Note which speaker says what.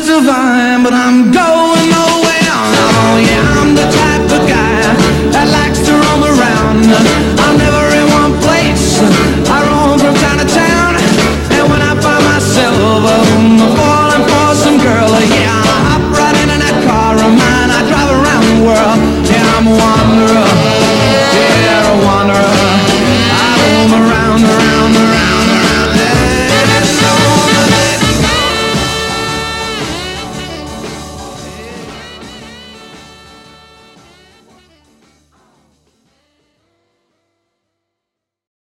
Speaker 1: divine, but I'm going nowhere. Oh yeah, I'm the type of guy that likes to roam around. I'm never in one place. I roam from town to town, and when I find myself